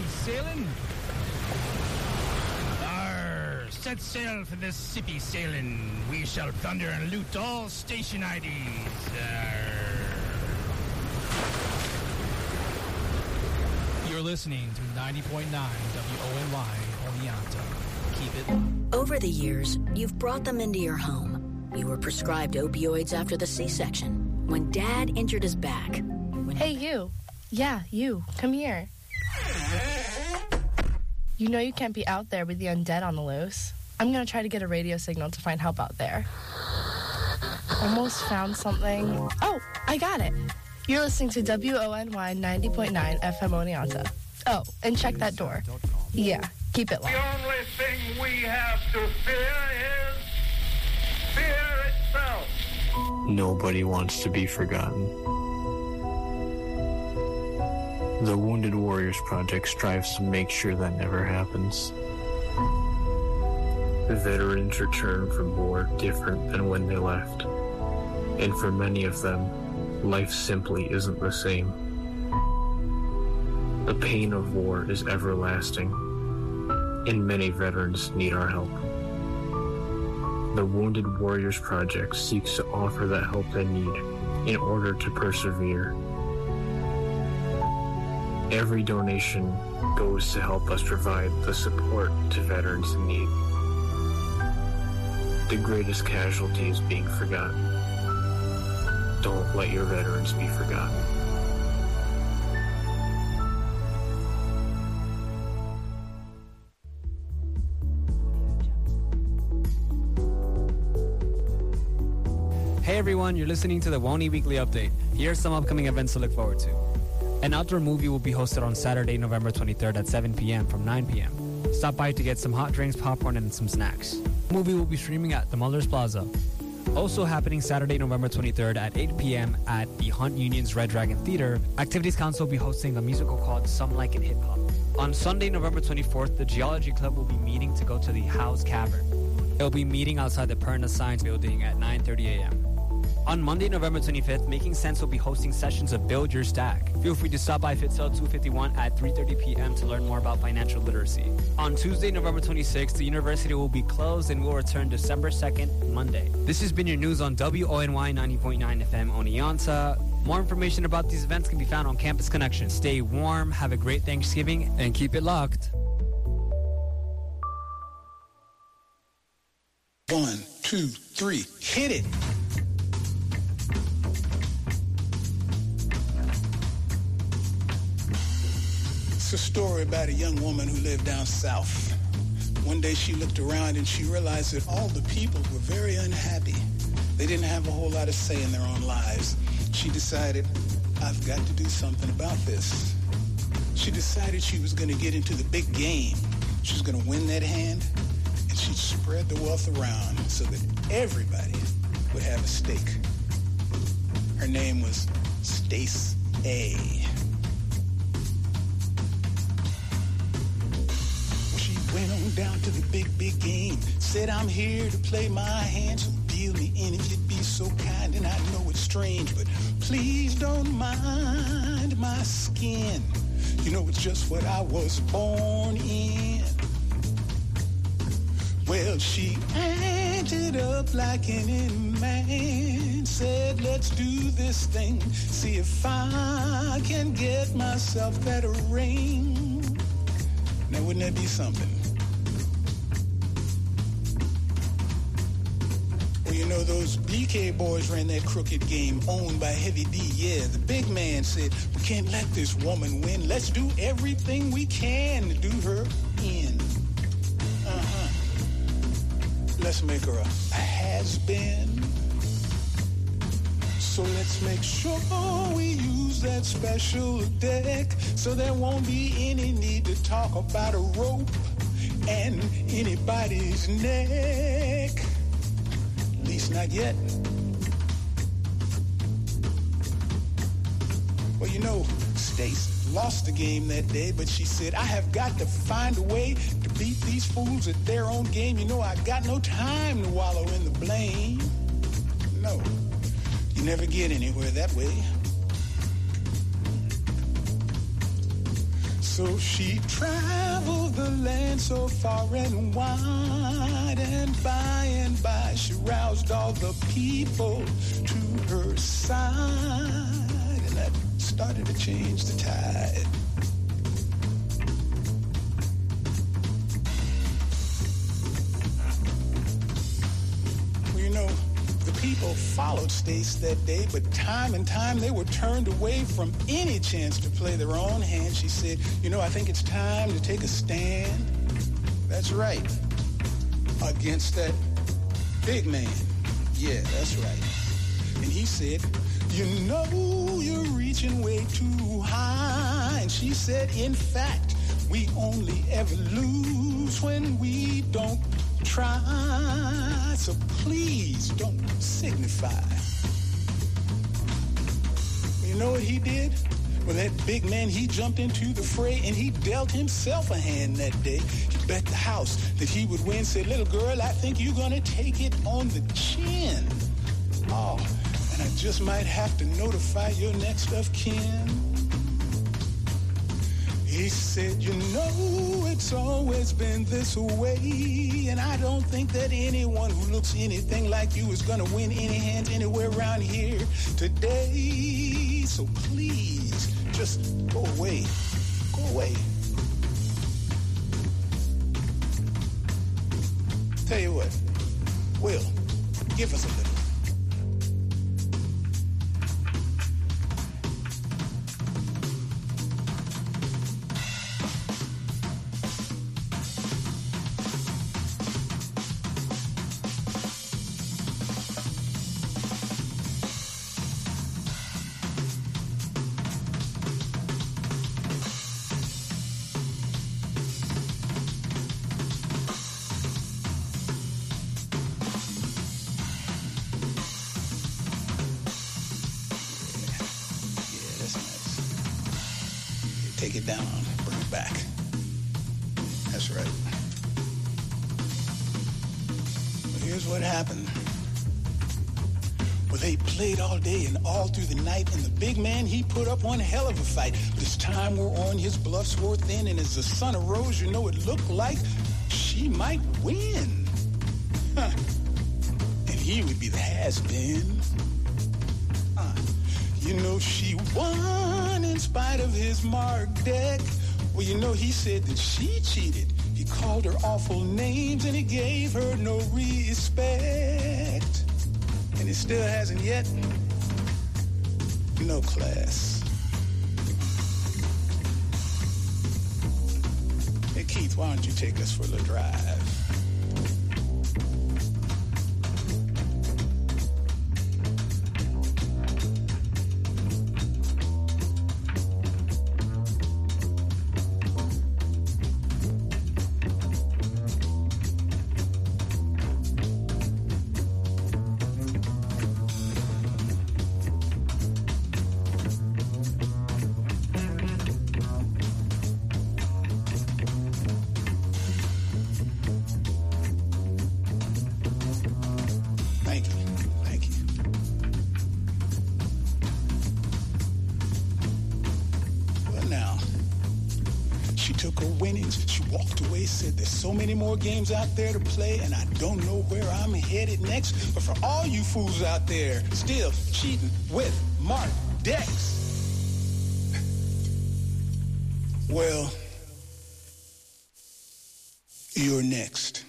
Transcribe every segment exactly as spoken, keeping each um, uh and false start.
sailing? Arr, set sail for this sippy sailing. We shall plunder and loot all station I Ds. Arr. You're listening to ninety point nine W O N Y Oneonta. Keep it. Over the years, you've brought them into your home. You were prescribed opioids after the C-section. When Dad injured his back. When hey, you. Yeah, you. Come here. You know you can't be out there with the undead on the loose. I'm going to try to get a radio signal to find help out there. Almost found something. Oh, I got it. You're listening to W O N Y ninety point nine F M Oneonta. Oh, and check that door. Yeah, keep it locked. The only thing we have to fear is fear itself. Nobody wants to be forgotten. The Wounded Warriors Project strives to make sure that never happens. The veterans return from war different than when they left. And for many of them, life simply isn't the same. The pain of war is everlasting, and many veterans need our help. The Wounded Warriors Project seeks to offer that help they need in order to persevere. Every donation goes to help us provide the support to veterans in need. The greatest casualty is being forgotten. Don't let your veterans be forgotten. Hey everyone, you're listening to the WONY Weekly Update. Here are some upcoming events to look forward to. An outdoor movie will be hosted on Saturday, November twenty-third at seven p.m. from nine p.m. Stop by to get some hot drinks, popcorn, and some snacks. The movie will be streaming at the Mullers Plaza. Also happening Saturday, November twenty-third at eight p.m. at the Hunt Union's Red Dragon Theater, Activities Council will be hosting a musical called Some Like It Hip Hop. On Sunday, November twenty-fourth, the Geology Club will be meeting to go to the House Cavern. They'll be meeting outside the Perna Science Building at nine thirty a.m. On Monday, November twenty-fifth, Making Sense will be hosting sessions of Build Your Stack. Feel free to stop by Fitzell two fifty-one at three thirty p.m. to learn more about financial literacy. On Tuesday, November twenty-sixth, the university will be closed and will return December second, Monday. This has been your news on W O N Y ninety point nine F M Oneonta. More information about these events can be found on Campus Connection. Stay warm, have a great Thanksgiving, and keep it locked. One, two, three, hit it! It's a story about a young woman who lived down south. One day she looked around and she realized that all the people were very unhappy. They didn't have a whole lot of say in their own lives. She decided, I've got to do something about this. She decided she was going to get into the big game. She was going to win that hand, and she'd spread the wealth around so that everybody would have a stake. Her name was Stace A. Went on down to the big, big game. Said, I'm here to play my hand, so deal me in if you'd be so kind. And I know it's strange, but please don't mind my skin. You know, it's just what I was born in. Well, she acted up like any man. Said, let's do this thing. See if I can get myself that ring. Now, wouldn't that be something? Well, you know, those B K boys ran that crooked game owned by Heavy D. Yeah, the big man said, we can't let this woman win. Let's do everything we can to do her in. Uh-huh. Let's make her a, a has-been. So let's make sure we use that special deck so there won't be any need to talk about a rope and anybody's neck. At least not yet. Well, you know, Stace lost the game that day, but she said, I have got to find a way to beat these fools at their own game. You know, I got no time to wallow in the blame. No. You never get anywhere that way. So So she traveled the land so far and wide, and by and by she roused all the people to her side, and that started to change the tide. Well, you know, the people followed Stace that day, but time and time they were turned away from any chance to play their own hand. She said, you know, I think it's time to take a stand. That's right. Against that big man. Yeah, that's right. And he said, you know you're reaching way too high. And she said, in fact, we only ever lose when we don't try. So please don't signify. You know what he did? Well, that big man, he jumped into the fray and he dealt himself a hand that day. He bet the house that he would win. Said, little girl, I think you're gonna take it on the chin. Oh, and I just might have to notify your next of kin. He said, you know, it's always been this way, and I don't think that anyone who looks anything like you is gonna win any hands anywhere around here today. So please, just go away. Go away. Tell you what, Will, give us a little. Take it down, bring it back. That's right. Well, here's what happened. Well, they played all day and all through the night, and the big man, he put up one hell of a fight. This time we're on, his bluffs wore thin, and as the sun arose, you know, it looked like she might win. Huh. And he would be the has-been. Huh. You know, she won in spite of his marked deck. Well, you know, he said that she cheated. He called her awful names and he gave her no respect. And he still hasn't yet. No class. Hey, Keith, why don't you take us for a little drive? So many more games out there to play, and I don't know where I'm headed next. But for all you fools out there still cheating with Mark Dex, well, you're next.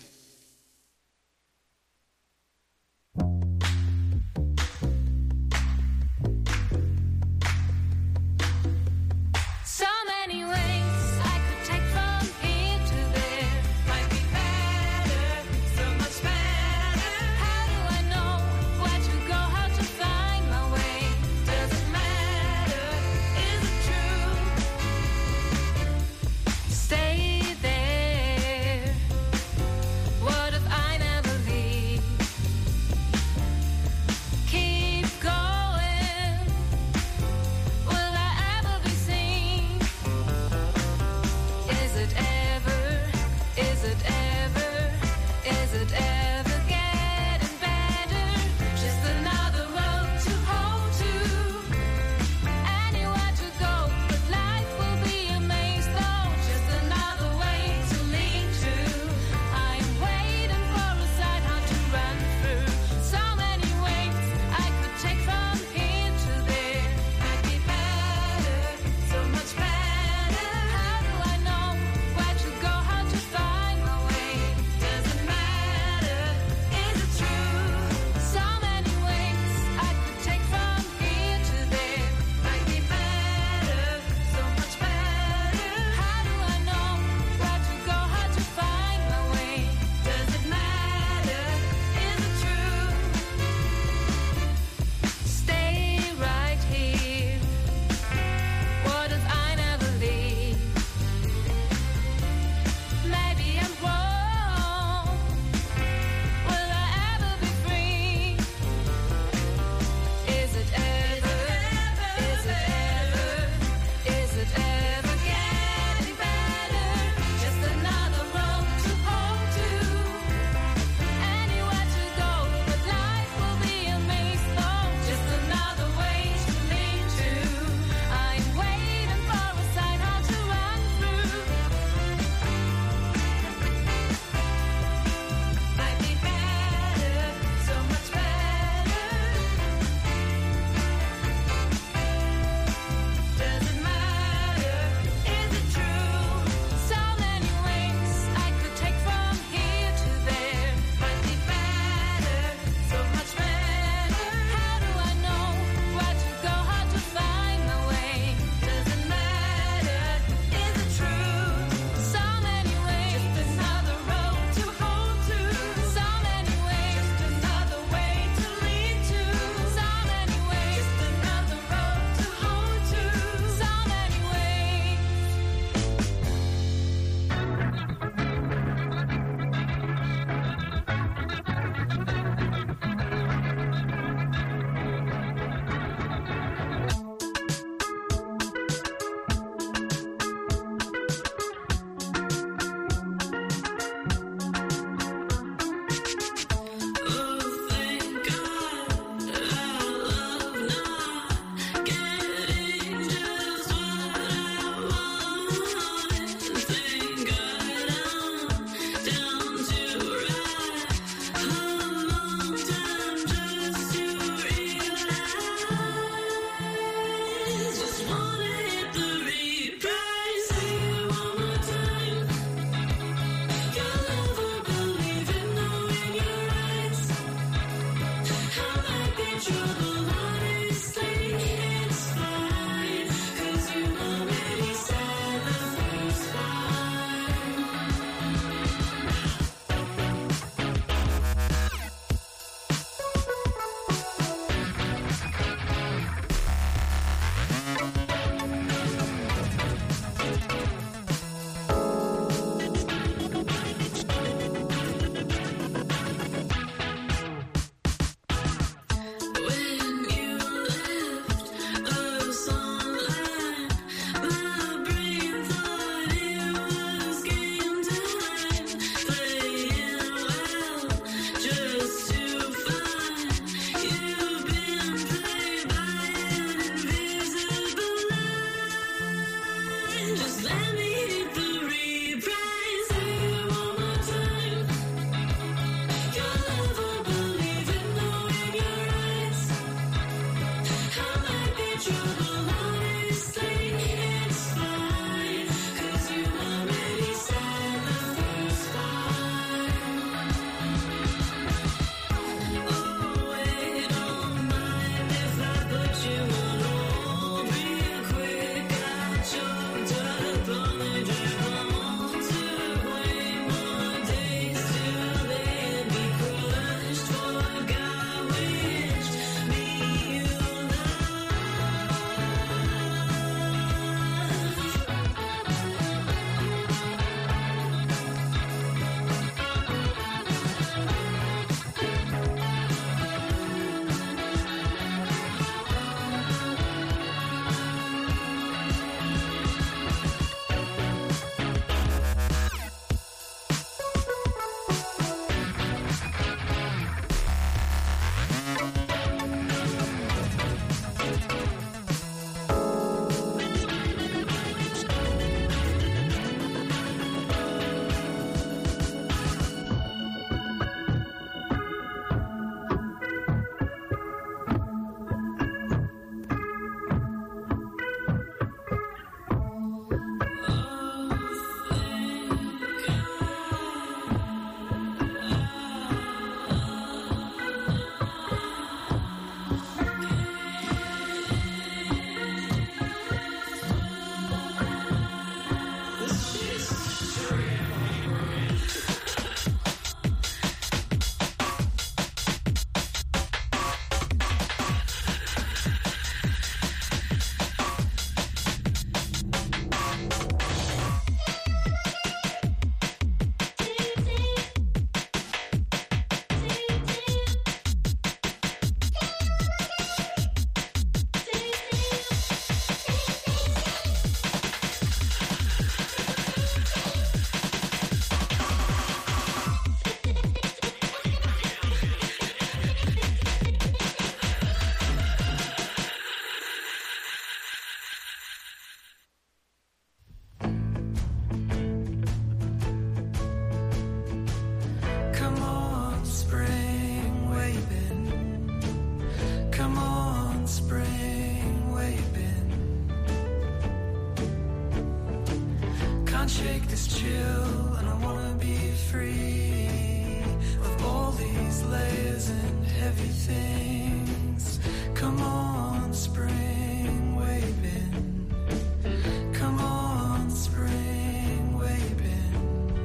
Can't shake this chill, and I wanna be free of all these layers and heavy things. Come on, spring, wave in. Come on, spring, wave in.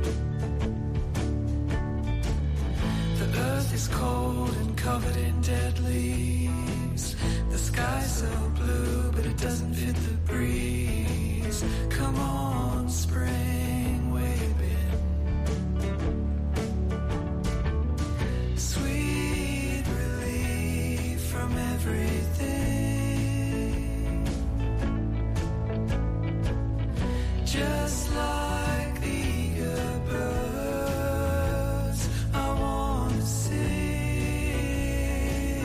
The earth is cold and covered in dead leaves. The sky's so blue, but it doesn't fit the breeze. Come on, spring, wave in. Sweet relief from everything. Just like the eager birds, I wanna sing.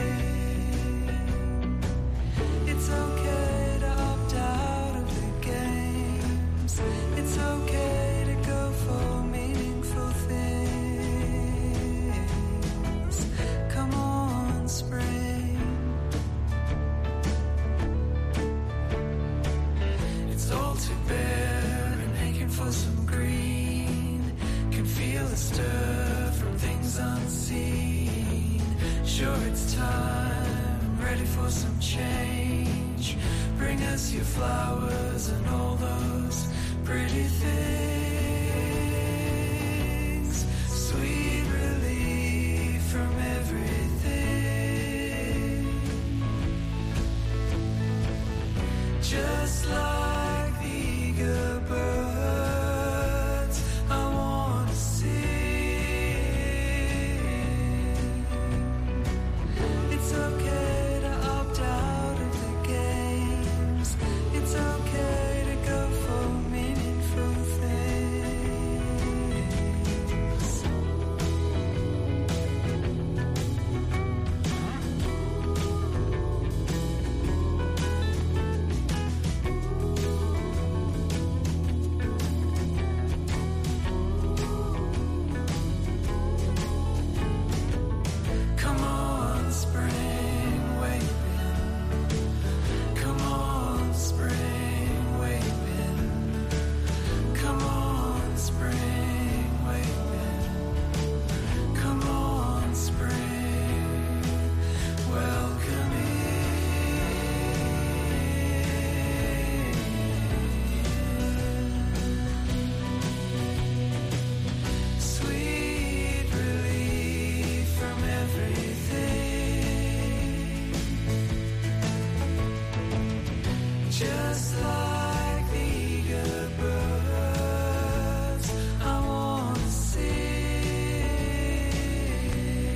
It's okay to opt out of the games. It's okay to go for meaningful things. Come on, spring. It's all too bare and aching for some green. Can feel the stir from things unseen. Sure, it's time, ready for some change. Bring us your flowers and all those pretty things. Sweet relief from everything. Just like the eager birds, I wanna sing. It's okay to opt out of the games. It's okay to go for meaningful things. Come on, spring, wave in. Come on, spring, wave in. Come on, spring, wave in. Come on, spring, welcome in. Sweet relief from everything. Just like the eager birds, I wanna sing.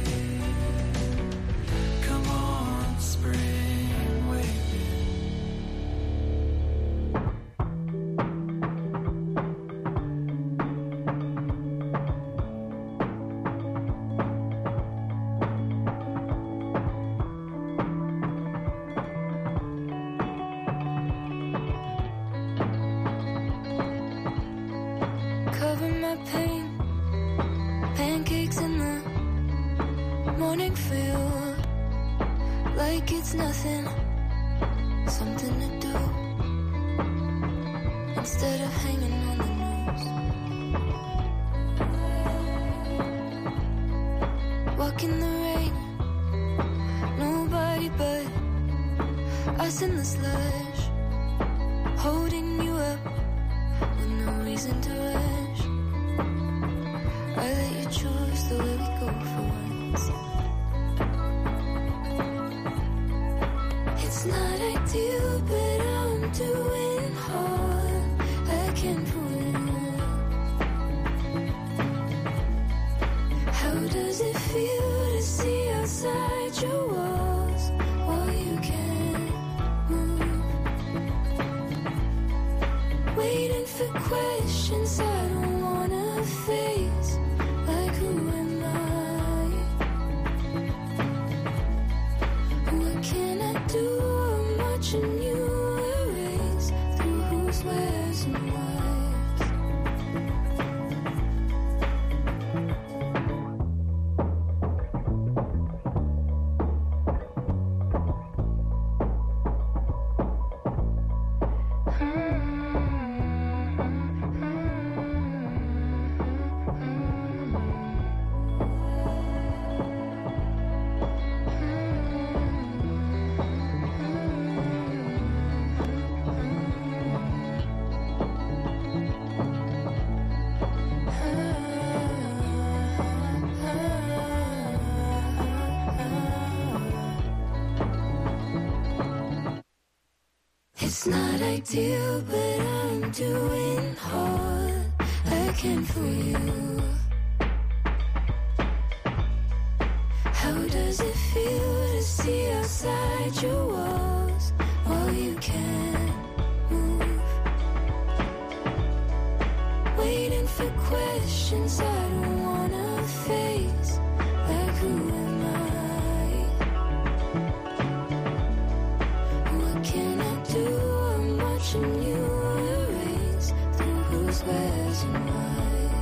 Come on, spring, wave in. Cover my pain, pancakes in the morning feel like it's nothing, something to do instead of hanging on the news. Walk in the rain, nobody but us in the slush, holding you up with no reason to rush. I let you choose the way we go for once. It's not ideal, but I'm doing all I can for you. How does it feel to see outside your walls while you can't move? Waiting for questions I don't wanna face, like who am I? What can I do? I'm watching you erase through whose where's and why's. Mm-hmm. not ideal, but I'm doing all I can for you. How does it feel to see outside your walls while you can't move? Waiting for questions I don't wanna face, like who am I? What can I do? I'm watching you erase through who's, where's, and why's.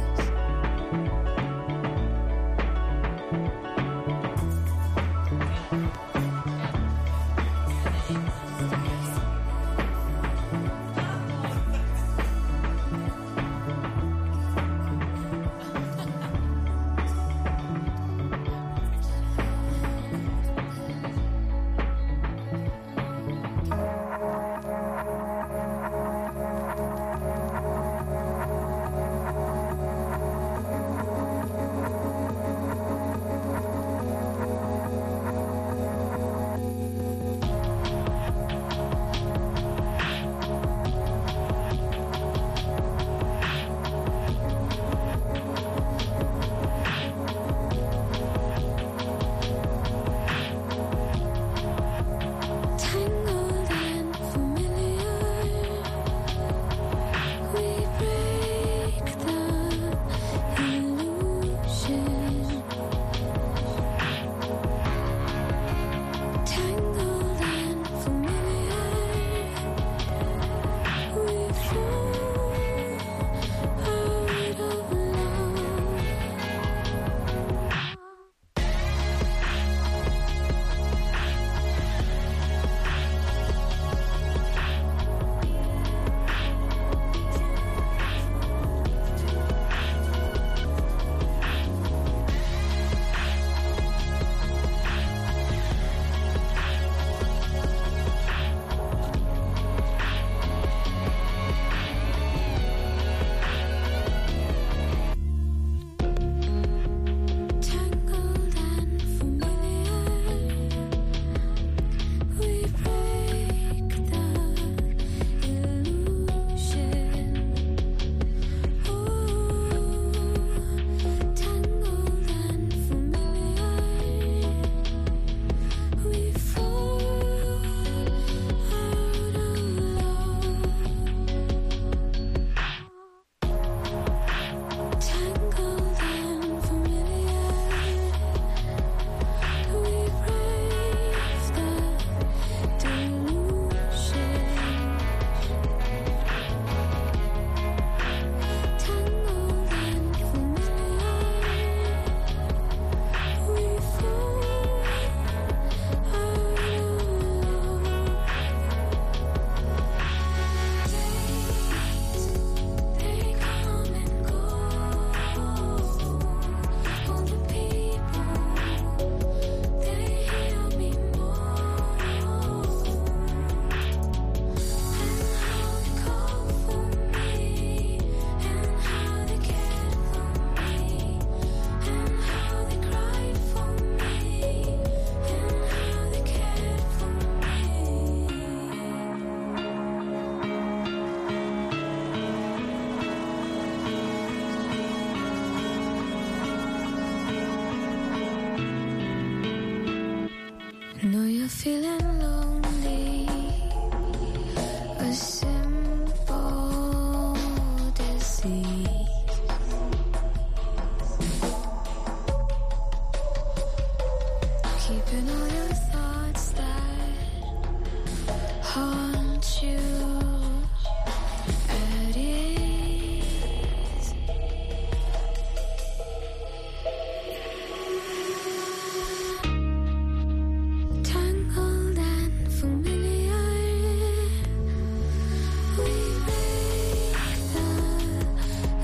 Feeling lonely, a simple disease. Keeping all your thoughts that haunt you at ease. Tangled and familiar, we break the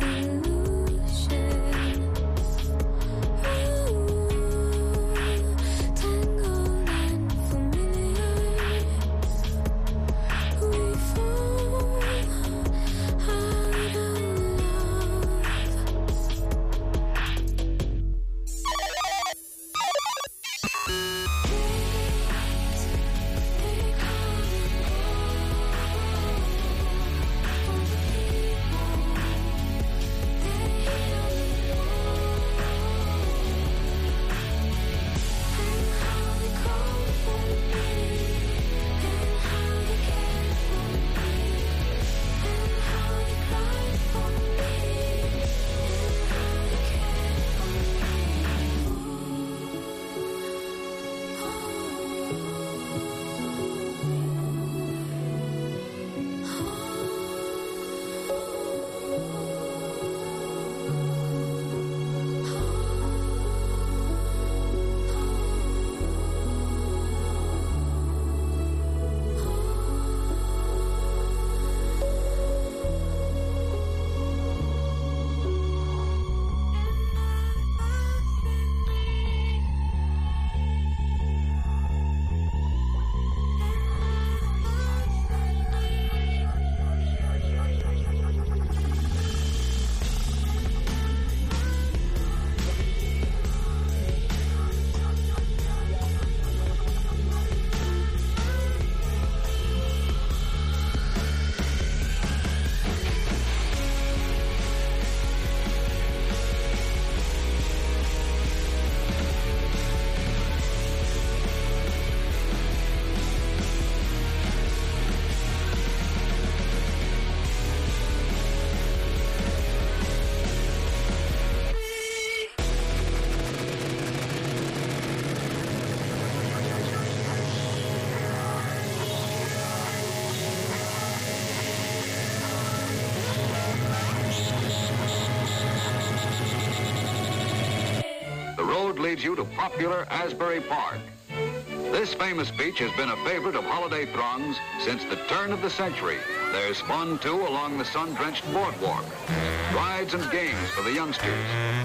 leads you to popular Asbury Park. This famous beach has been a favorite of holiday throngs since the turn of the century. There's fun, too, along the sun-drenched boardwalk. Rides and games for the youngsters.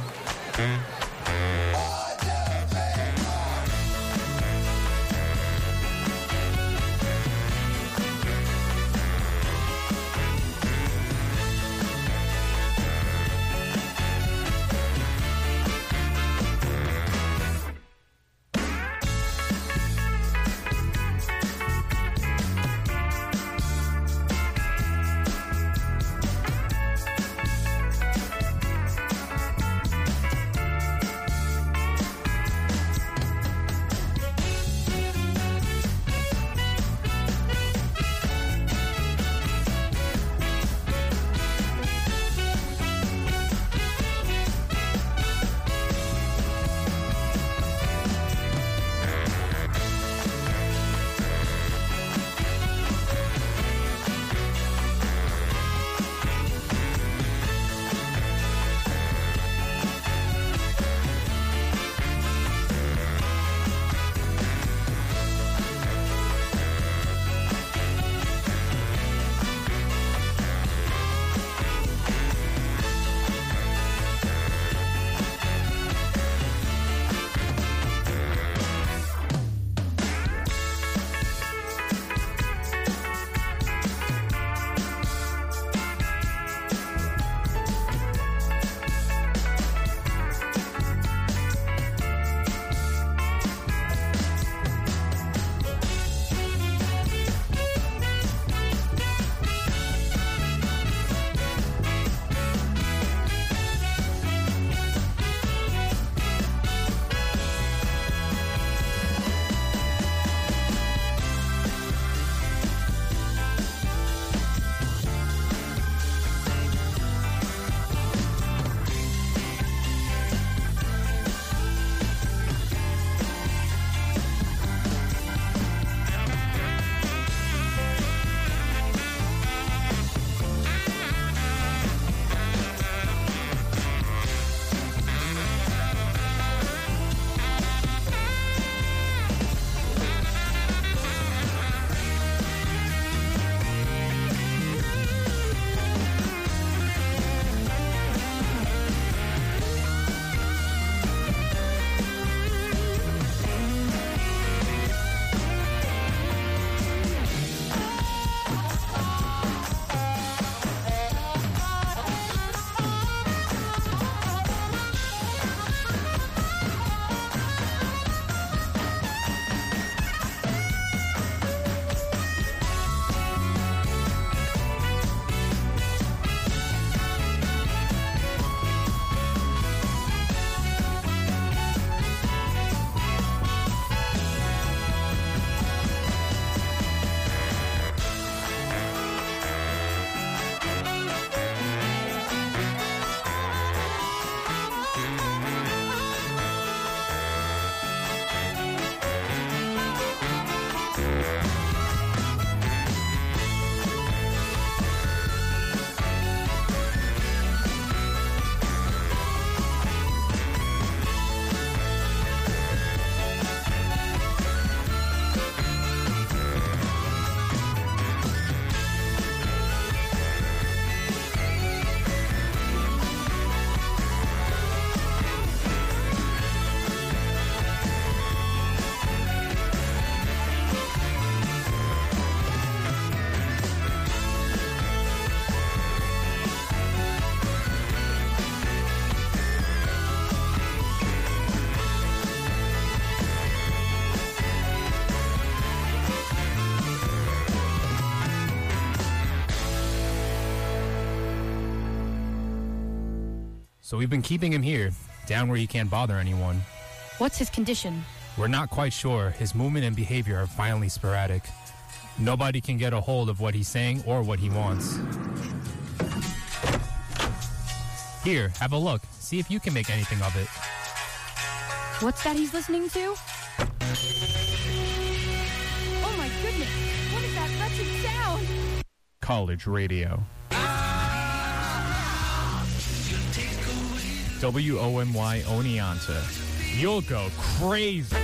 So we've been keeping him here, down where he can't bother anyone. What's his condition? We're not quite sure. His movement and behavior are violently sporadic. Nobody can get a hold of what he's saying or what he wants. Here, have a look. See if you can make anything of it. What's that he's listening to? Oh my goodness! What is that wretched sound? College radio. W O M Y Oneonta, you'll go crazy.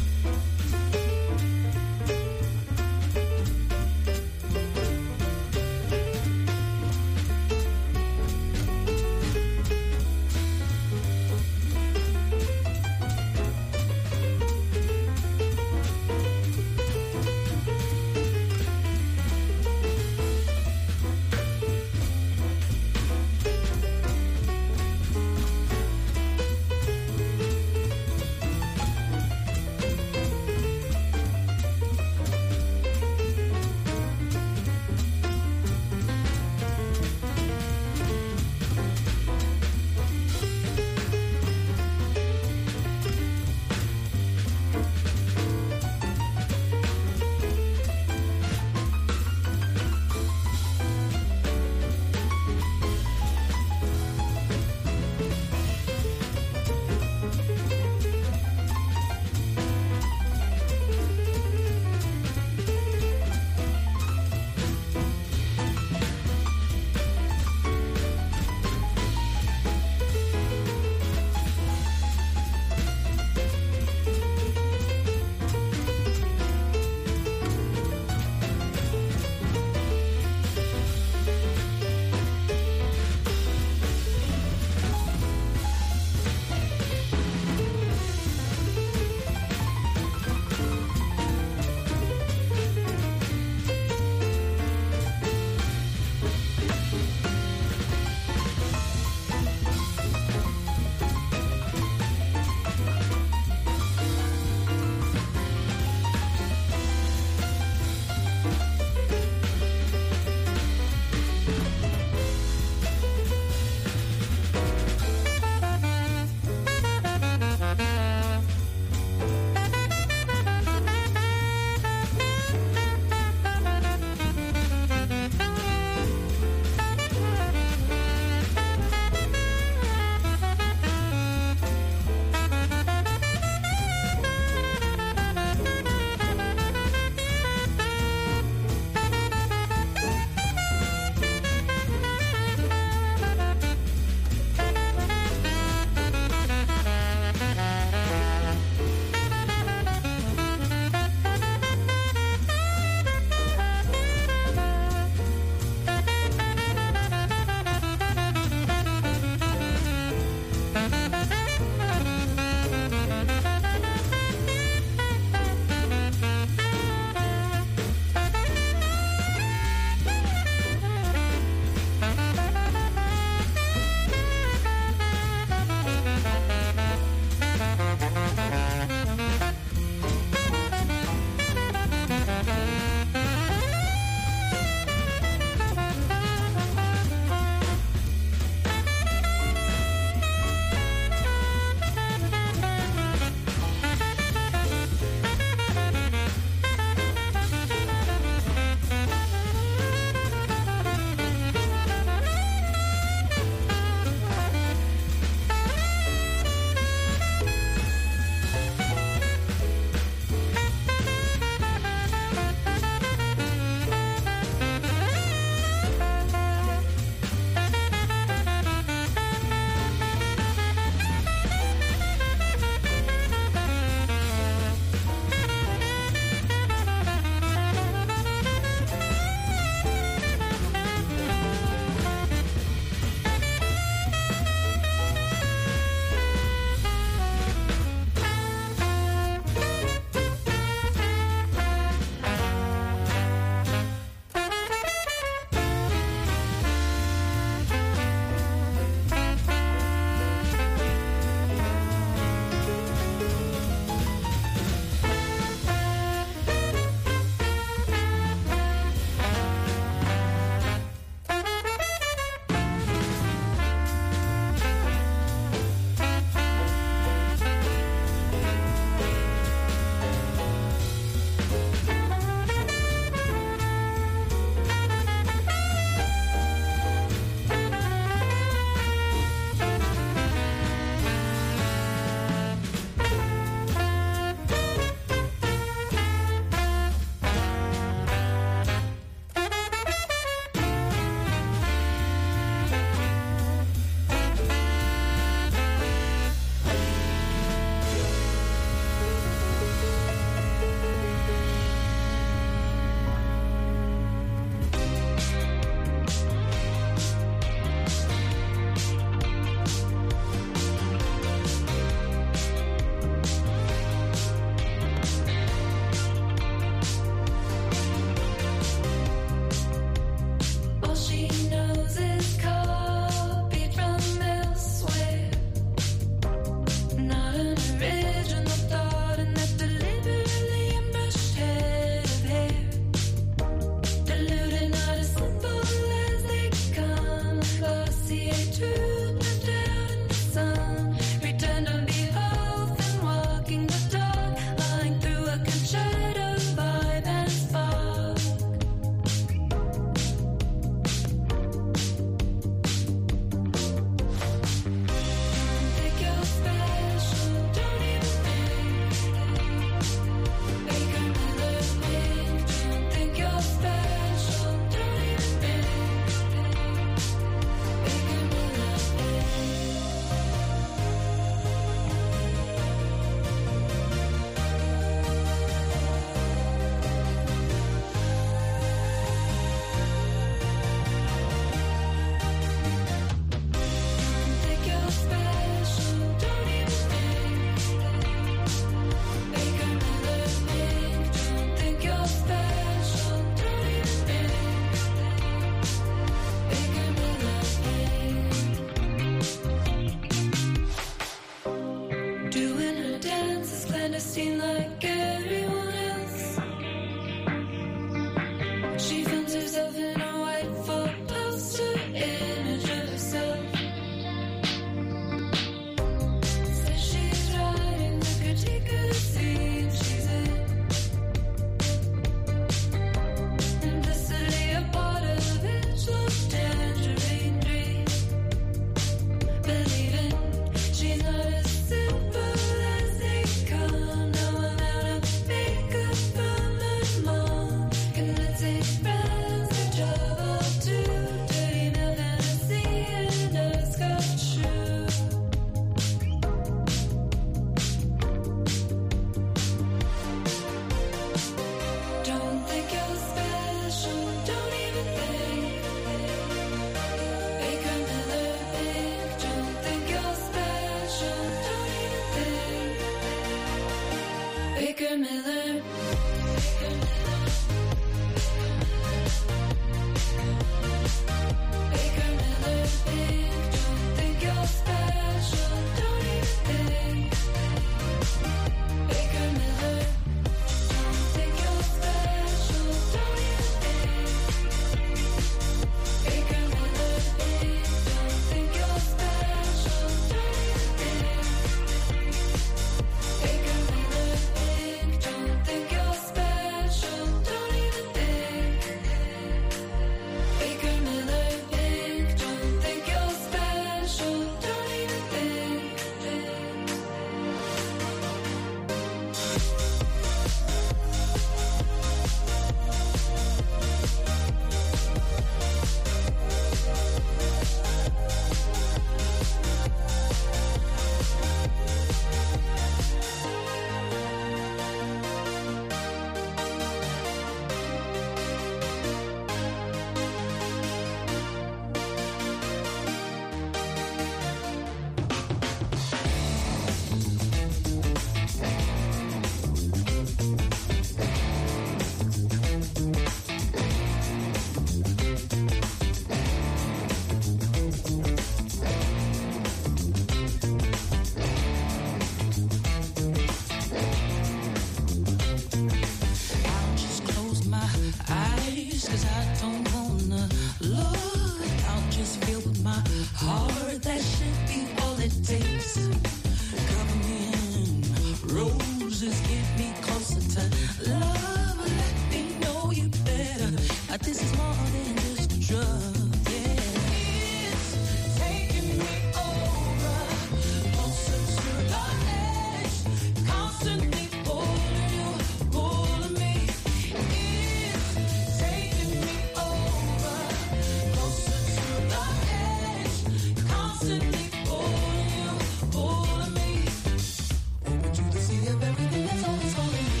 that this is more than just a drug. Yeah, it's taking me over, closer to the edge, constantly pulling you, pulling me. It's taking me over, closer to the edge, constantly pulling you, pulling me. Over to the sea of everything that's always holding me.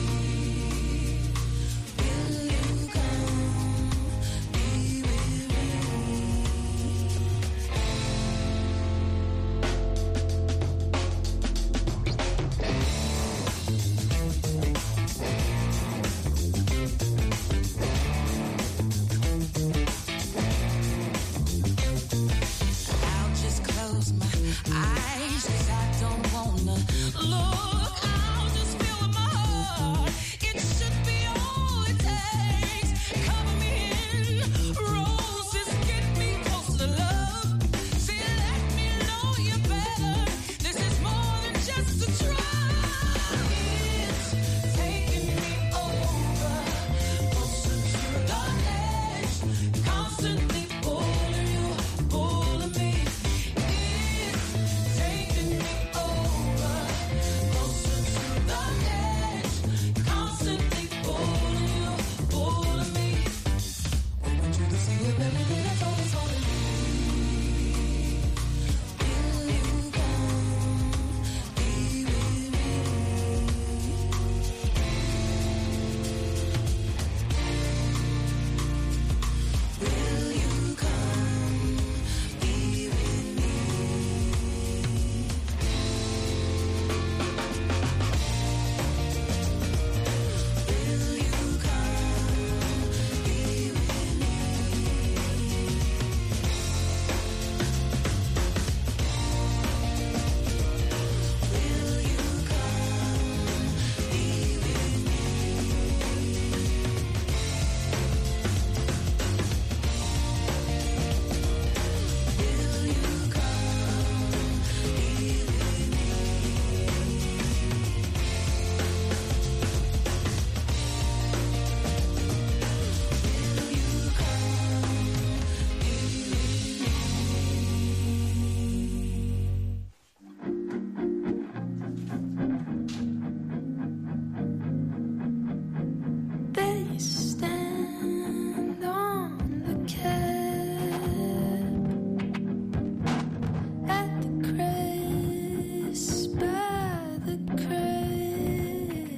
Will you come be with me? I'll just close my eyes 'cause I don't wanna look. I'll just feel with my heart. It should be all it takes. Cover me in roses, get me close to love. See, let me know you better. This is more than just a drug. It's taking me over, closer to the edge, constantly pulling you, pulling me. It's taking me over, closer to the edge, constantly pulling you, pulling me. Over to the sea of everything that's always holding me. Will you come be with me? Will you come be with me? Will you come be with me? Will you come be with me? Will you come be with me? Will you come be with me? They stand on the cap at the crest by the crest.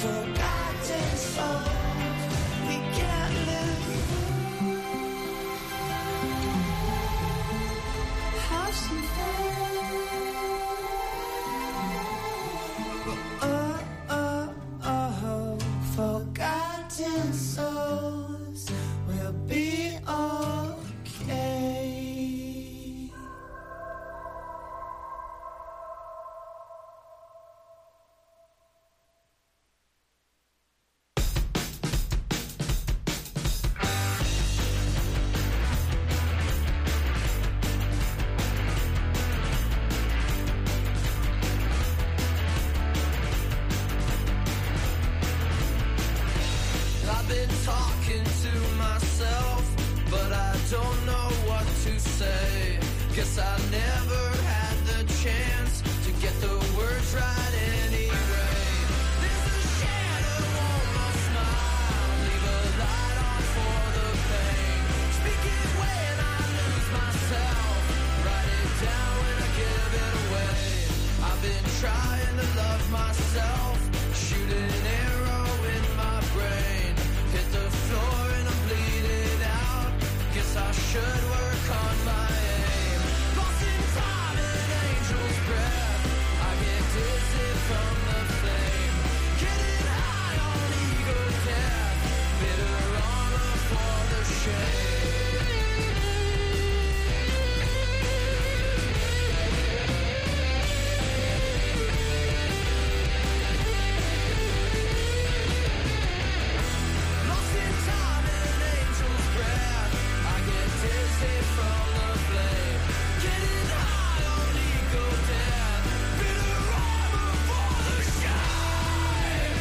forgotten souls. We can't live. Have some fun. Oh, oh, oh, forgotten souls will be okay. I've been talking to myself, but I don't know what to say. Guess I never had the chance to get the words right anyway. There's a shadow on my smile, leave a light on for the pain. Speak it when I lose myself, write it down when I give it away. I've been trying to love myself, shoot an arrow in my brain. Hit the floor and I'm bleeding out. Guess I should work on my aim. Lost in time and angel's breath. I get dizzy from the flame. Getting high on ego death. Bitter armor for the shame. Lost in time and angel's breath. I get dizzy from the flame. Getting high on ego death. Bitter armor for the shame.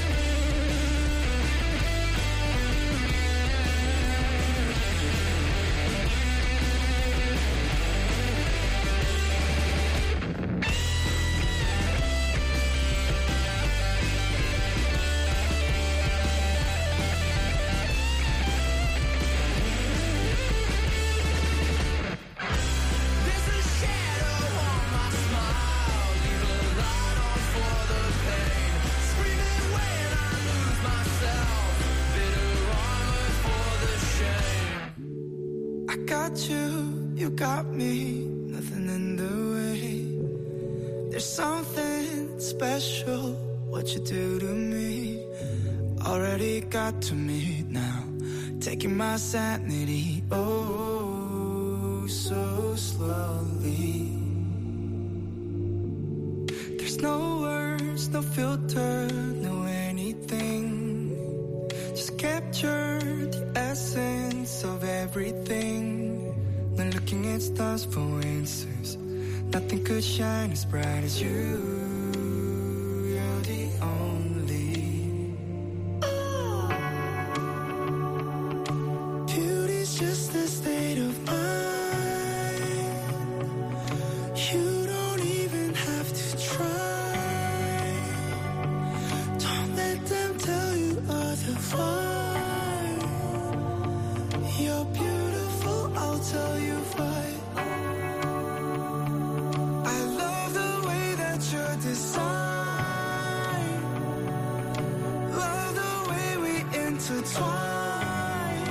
There's a shadow on my smile, leave a light on for the pain. Screaming when I lose myself, bitter armor for the shame. I got you, you got me, nothing in the way. There's something special, what you do to me. Already got to me now, taking my sanity, oh, so slowly. There's no words, no filter, no anything. Just capture the essence of everything. Not looking at stars for answers. Nothing could shine as bright as you. You're the only. Beauty's just a state of mind. You don't even have to try. Don't let them tell you otherwise. You're beautiful, I'll tell you why. I love the way that you're designed. Love the way we intertwine.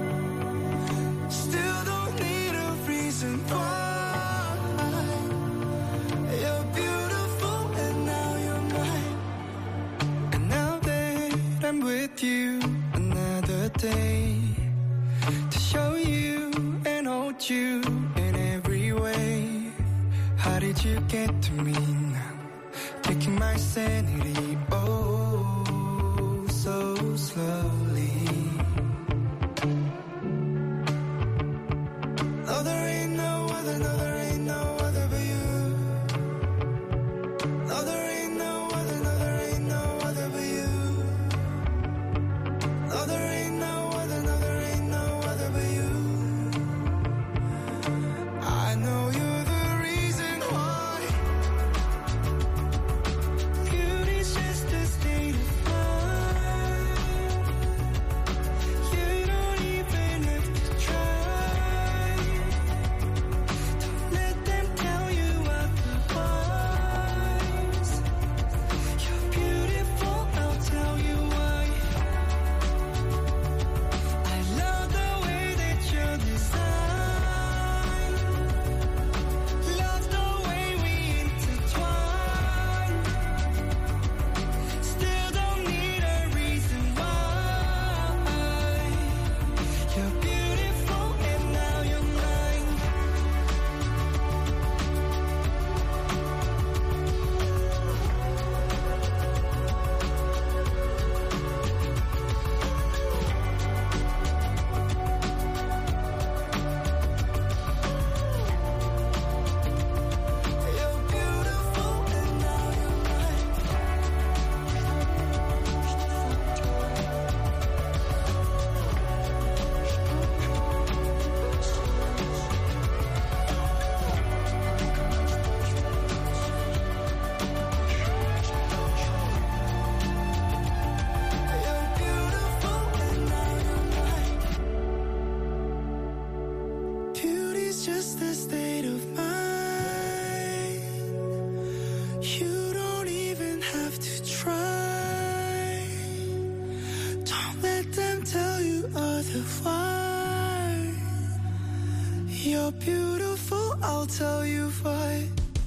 Still don't need a reason why. You're beautiful and now you're mine. And now that I'm with you another day, to show you and hold you in every way. How did you get to me now? Taking my sanity, oh, so slowly. No, there ain't no other, no, there ain't no other but you. No, there ain't no other, no, there ain't no other but you. No, there ain't no other, no, there ain't no other but you. I know you're the reason why. Beauty's just a state of mind. why you're beautiful, I'll tell you why.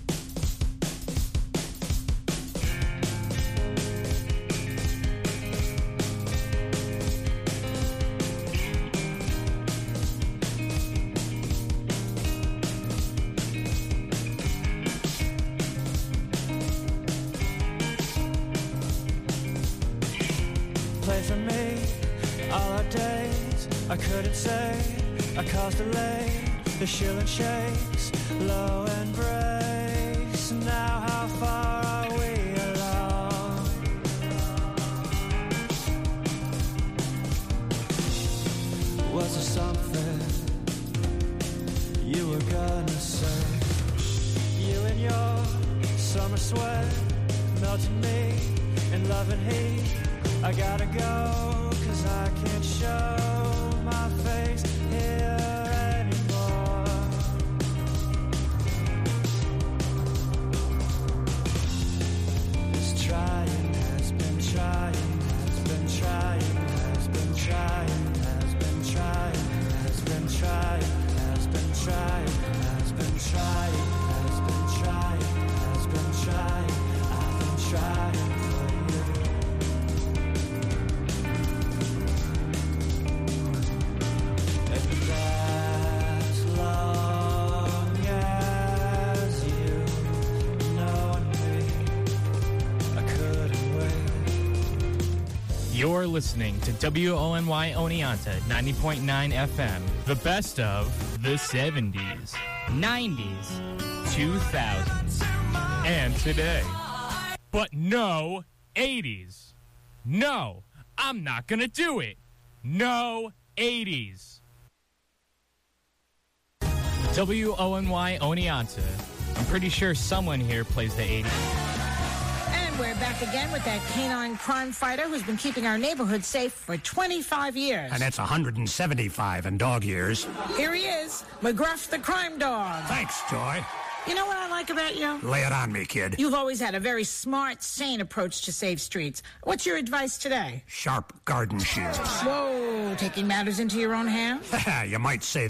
Play for me all our days. I couldn't say I caused delay. The shilling shakes, low and breaks. Now how far are we along? Was there something you were gonna say? You and your summer sweat melted me in love and heat. I gotta go, cause I can't show my face here anymore. This trying has been trying, has been trying, has been trying, has been trying, has been trying, has been trying, has been trying, has been trying, has been trying, I've been trying for you. As long as you know me, I couldn't wait. You're listening to W O N Y Oneonta ninety point nine F M. The best of the seventies, nineties, two thousands, and today. But no eighties. No, I'm not gonna do it. No eighties. W O N Y Oneonta. I'm pretty sure someone here plays the eighties. And we're back again with that canine crime fighter who's been keeping our neighborhood safe for twenty-five years. And that's one hundred seventy-five in dog years. Here he is, McGruff the crime dog. Thanks, Joy. You know what I like about you? Lay it on me, kid. You've always had a very smart, sane approach to safe streets. What's your advice today? Sharp garden shears. Whoa, taking matters into your own hands? You might say